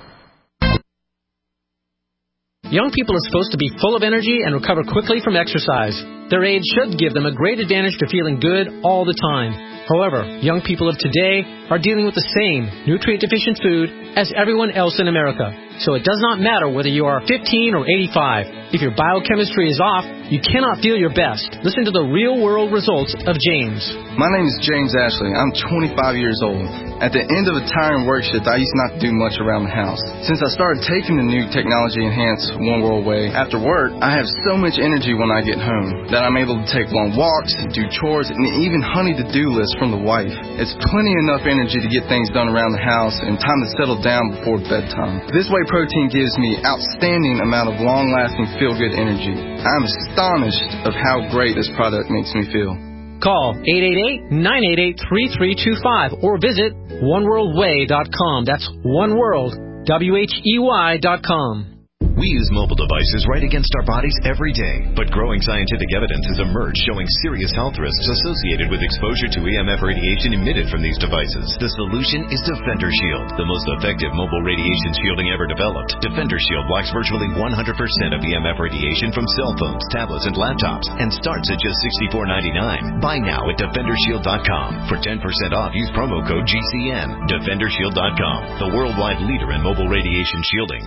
Young people are supposed to be full of energy and recover quickly from exercise. Their age should give them a great advantage to feeling good all the time. However, young people of today are dealing with the same nutrient-deficient food as everyone else in America. So it does not matter whether you are fifteen or eighty-five. If your biochemistry is off, you cannot feel your best. Listen to the real-world results of James. My name is James Ashley. I'm twenty-five years old. At the end of a tiring work shift, I used not to do much around the house. Since I started taking the new technology-enhanced One World Whey, after work, I have so much energy when I get home that I'm able to take long walks, do chores, and even honey-to-do lists from the wife. It's plenty enough energy to get things done around the house and time to settle down before bedtime. This whey protein gives me outstanding amount of long-lasting feel-good energy. I'm astonished of how great this product makes me feel. Call eight eight eight, nine eight eight, three three two five or visit one world whey dot com. That's one world, W H E Y dot com. We use mobile devices right against our bodies every day, but growing scientific evidence has emerged showing serious health risks associated with exposure to E M F radiation emitted from these devices. The solution is Defender Shield, the most effective mobile radiation shielding ever developed. Defender Shield blocks virtually one hundred percent of E M F radiation from cell phones, tablets, and laptops, and starts at just sixty-four ninety-nine. Buy now at defender shield dot com. For ten percent off, use promo code G C N. defender shield dot com, the worldwide leader in mobile radiation shielding.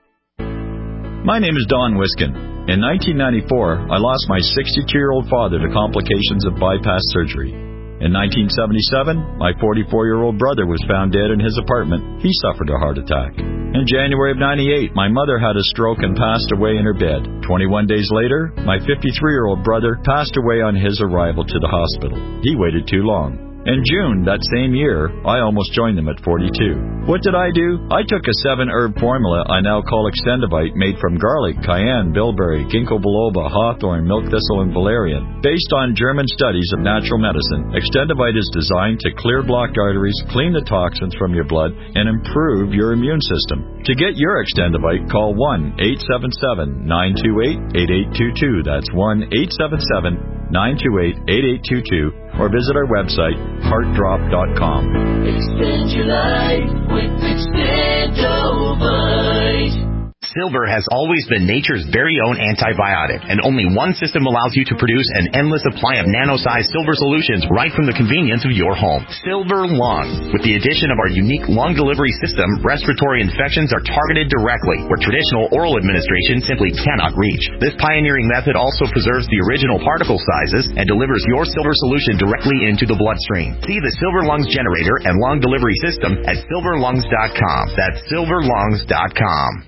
My name is Don Wiskin. In nineteen ninety-four, I lost my sixty-two-year-old father to complications of bypass surgery. In nineteen seventy-seven, my forty-four-year-old brother was found dead in his apartment. He suffered a heart attack. In January of ninety-eight, my mother had a stroke and passed away in her bed. twenty-one days later, my fifty-three-year-old brother passed away on his arrival to the hospital. He waited too long. In June that same year, I almost joined them at forty-two. What did I do? I took a seven-herb formula I now call Extendivite, made from garlic, cayenne, bilberry, ginkgo biloba, hawthorn, milk thistle, and valerian. Based on German studies of natural medicine, Extendivite is designed to clear blocked arteries, clean the toxins from your blood, and improve your immune system. To get your Extendivite, call one eight seven seven, nine two eight, eight eight two two. That's one eight seven seven, nine two eight, eight eight two two. Or visit our website, heart drop dot com. Extend your life with Extendovite. Silver has always been nature's very own antibiotic, and only one system allows you to produce an endless supply of nano-sized Silver solutions right from the convenience of your home. Silver Lungs. With the addition of our unique lung delivery system, respiratory infections are targeted directly, where traditional oral administration simply cannot reach. This pioneering method also preserves the original particle sizes and delivers your Silver solution directly into the bloodstream. See the Silver Lungs generator and lung delivery system at silver lungs dot com. That's silver lungs dot com.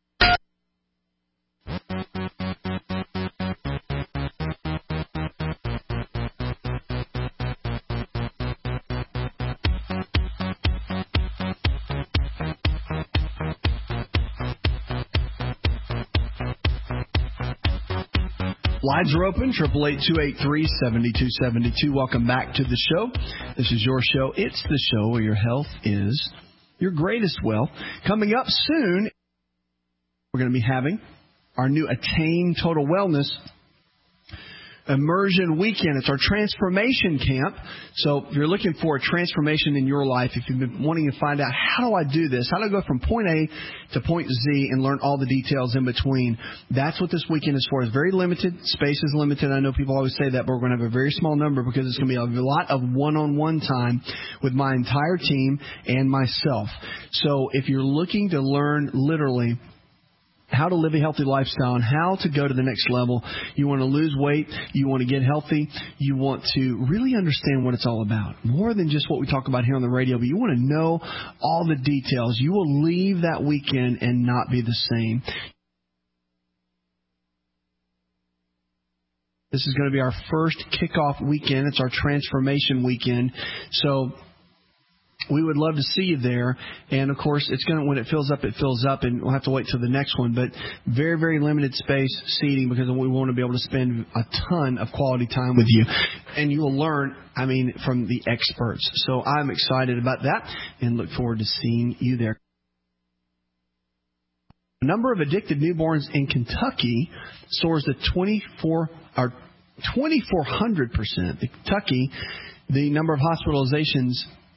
Lines are open, triple eight, two eight three, seven two seven two. Welcome back to the show. This is your show. It's the show where your health is your greatest wealth. Coming up soon, we're going to be having our new Attain Total Wellness Immersion Weekend. It's our transformation camp. So if you're looking for a transformation in your life, if you've been wanting to find out how do I do this, how do I go from point A to point Z and learn all the details in between, that's what this weekend is for. It's very limited. Space is limited. I know people always say that, but we're going to have a very small number because it's going to be a lot of one-on-one time with my entire team and myself. So if you're looking to learn literally how to live a healthy lifestyle and how to go to the next level, you want to lose weight, you want to get healthy, you want to really understand what it's all about. More than just what we talk about here on the radio, but you want to know all the details. You will leave that weekend and not be the same. This is going to be our first kickoff weekend. It's our transformation weekend. So we would love to see you there. And, of course, it's going to, when it fills up, it fills up, and we'll have to wait till the next one. But very, very limited space seating because we want to be able to spend a ton of quality time with you. And you will learn, I mean, from the experts. So I'm excited about that and look forward to seeing you there. The number of addicted newborns in Kentucky soars to twenty-four or twenty-four hundred percent. In Kentucky, the number of hospitalizations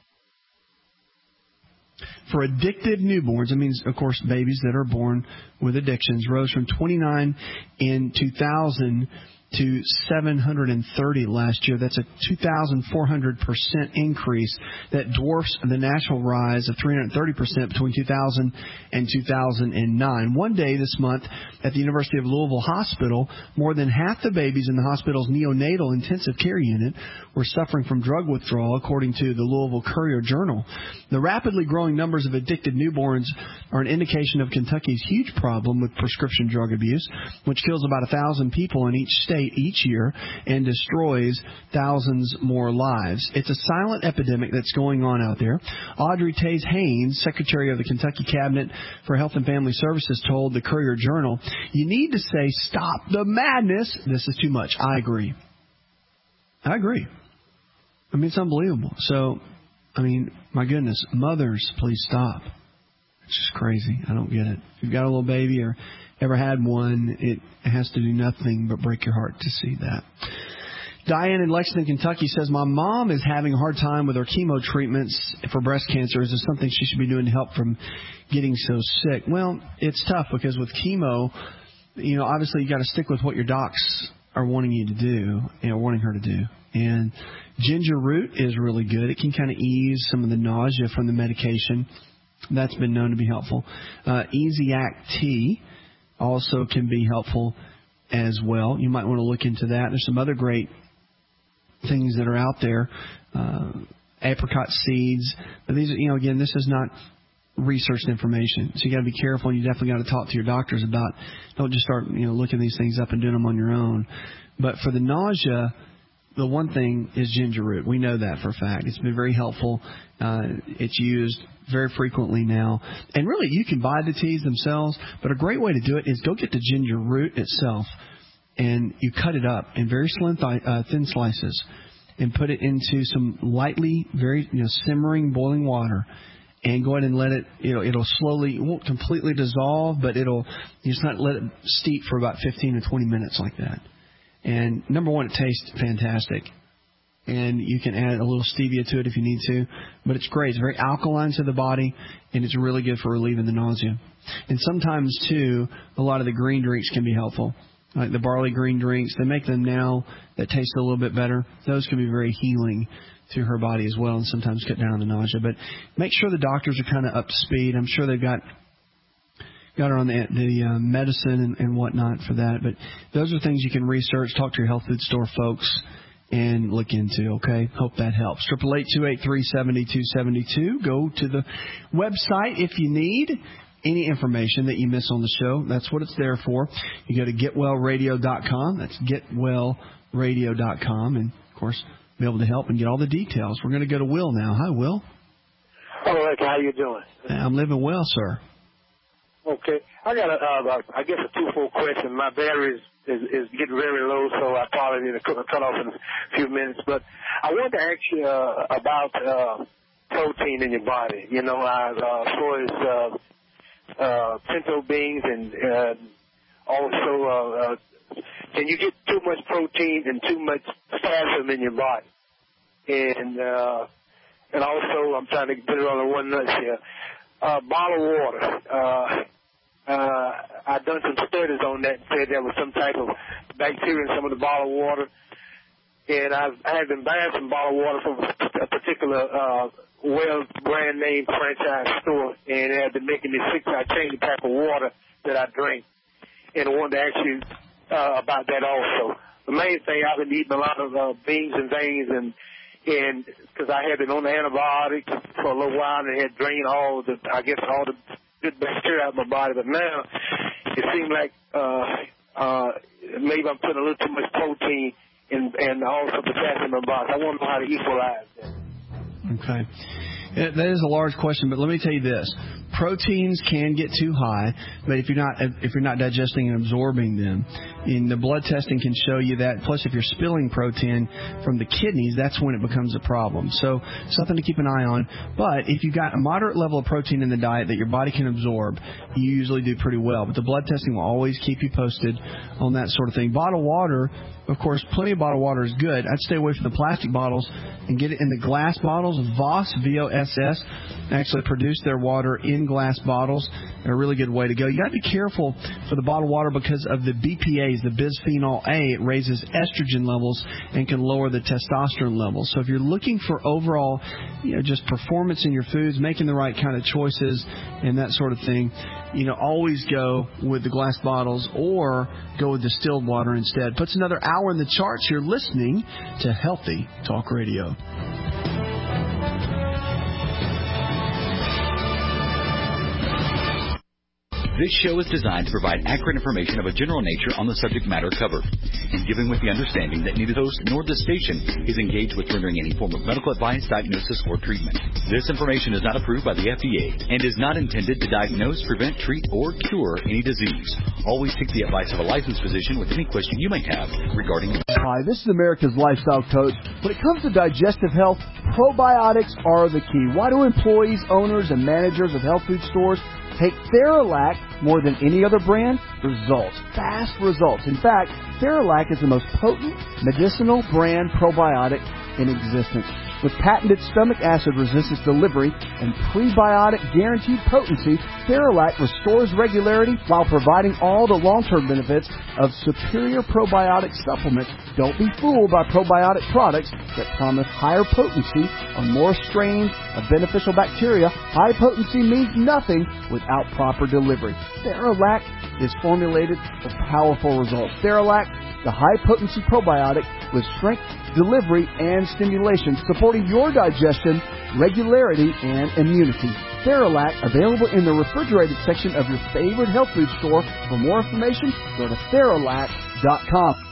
for addicted newborns, that means, of course, babies that are born with addictions, rose from twenty-nine in two thousand to seven hundred thirty last year. That's a two thousand four hundred percent increase that dwarfs the national rise of three hundred thirty percent between two thousand and two thousand nine. One day this month at the University of Louisville Hospital, more than half the babies in the hospital's neonatal intensive care unit were suffering from drug withdrawal, according to the Louisville Courier-Journal. The rapidly growing numbers of addicted newborns are an indication of Kentucky's huge problem with prescription drug abuse, which kills about a thousand people in each state each year and destroys thousands more lives. It's a silent epidemic that's going on out there. Audrey Taze Haynes, Secretary of the Kentucky Cabinet for Health and Family Services, told the Courier-Journal, "You need to say, stop the madness. This is too much." I agree. I agree. I mean, it's unbelievable. So, I mean, my goodness, mothers, please stop. It's just crazy. I don't get it. If you've got a little baby or ever had one, it has to do nothing but break your heart to see that. Diane in Lexington, Kentucky says, my mom is having a hard time with her chemo treatments for breast cancer. Is there something she should be doing to help from getting so sick? Well, it's tough because with chemo, you know, obviously you got to stick with what your docs are wanting you to do, you know, wanting her to do. And ginger root is really good. It can kind of ease some of the nausea from the medication. That's been known to be helpful. Uh, Easy-Act tea also can be helpful as well. You might want to look into that. There's some other great things that are out there. Uh, apricot seeds. But these, you know, again, this is not researched information. So you got to be careful, and you definitely got to talk to your doctors about. Don't just start, you know, looking these things up and doing them on your own. But for the nausea, the one thing is ginger root. We know that for a fact. It's been very helpful. Uh, it's used very frequently now. And really, you can buy the teas themselves, but a great way to do it is go get the ginger root itself, and you cut it up in very slim, th- uh, thin slices, and put it into some lightly, very you know, simmering, boiling water, and go ahead and let it, you know, it'll slowly, it won't completely dissolve, but it'll, you just not let it steep for about fifteen or twenty minutes like that. And number one, it tastes fantastic. and you can add a little stevia to it if you need to. But it's great. It's very alkaline to the body, and it's really good for relieving the nausea. And sometimes, too, a lot of the green drinks can be helpful. Like the barley green drinks, they make them now that taste a little bit better. Those can be very healing to her body as well, and sometimes cut down on the nausea. But make sure the doctors are kind of up to speed. I'm sure they've got got her on the, the uh, medicine and, and whatnot for that. But those are things you can research. Talk to your health food store folks and look into, okay? Hope that helps. eight eight eight, two eight three, seven two seven two. Go to the website if you need any information that you miss on the show. That's what it's there for. You go to get well radio dot com. That's get well radio dot com. And, of course, be able to help and get all the details. We're going to go to Will now. Hi, Will. Hello, Rick. How you doing? I'm living well, sir. Okay. I got, a, uh, I guess, a twofold question. My battery is, is, is getting very low, so I probably need to cut, cut off in a few minutes. But I wanted to ask you uh, about uh, protein in your body. You know, I, uh, as far as uh, uh, pinto beans and uh, also uh, uh, can you get too much protein and too much calcium in your body? And uh, and also, I'm trying to put it on the one nut here. Uh, bottled water. Uh, uh, I've done some studies on that and said there was some type of bacteria in some of the bottled water. And I've, I have been buying some bottled water from a particular uh, well brand name franchise store, and it had been making me sick. So I changed the type of water that I drink. And I wanted to ask you uh, about that also. The main thing, I've been eating a lot of uh, beans and veins, and and because I had been on the antibiotics for a little while and it had drained all the, I guess, all the good bacteria out of my body. But now it seems like uh, uh, maybe I'm putting a little too much protein and, and also potassium in my body. I want to know how to equalize that. Okay. Yeah, that is a large question, but let me tell you this. Proteins can get too high, but if you're not if you're not digesting and absorbing them, and the blood testing can show you that. Plus, if you're spilling protein from the kidneys, that's when it becomes a problem. So something to keep an eye on. But if you've got a moderate level of protein in the diet that your body can absorb, you usually do pretty well. But the blood testing will always keep you posted on that sort of thing. Bottled water, of course, plenty of bottled water is good. I'd stay away from the plastic bottles and get it in the glass bottles. Voss, V O S S, actually produce their water in glass bottles. They're a really good way to go. You got to be careful for the bottled water because of the B P As, the bisphenol A. It raises estrogen levels and can lower the testosterone levels. So if you're looking for overall, you know, just performance in your foods, making the right kind of choices and that sort of thing, you know, always go with the glass bottles or go with distilled water instead. Puts another hour in the charts. You're listening to Healthy Talk Radio. This show is designed to provide accurate information of a general nature on the subject matter covered, and given with the understanding that neither host nor the station is engaged with rendering any form of medical advice, diagnosis, or treatment. This information is not approved by the F D A and is not intended to diagnose, prevent, treat, or cure any disease. Always take the advice of a licensed physician with any question you may have regarding... Hi, this is America's Lifestyle Coach. When it comes to digestive health, probiotics are the key. Why do employees, owners, and managers of health food stores take Theralac more than any other brand? Results. Fast results. In fact, Theralac is the most potent medicinal brand probiotic in existence. With patented stomach acid resistance delivery and prebiotic guaranteed potency, Theralac restores regularity while providing all the long-term benefits of superior probiotic supplements. Don't be fooled by probiotic products that promise higher potency on more strains of beneficial bacteria. High potency means nothing without proper delivery. Theralac is formulated for powerful results. Theralac, the high-potency probiotic with strength, delivery, and stimulation, supporting your digestion, regularity, and immunity. Theralac, available in the refrigerated section of your favorite health food store. For more information, go to Theralac dot com.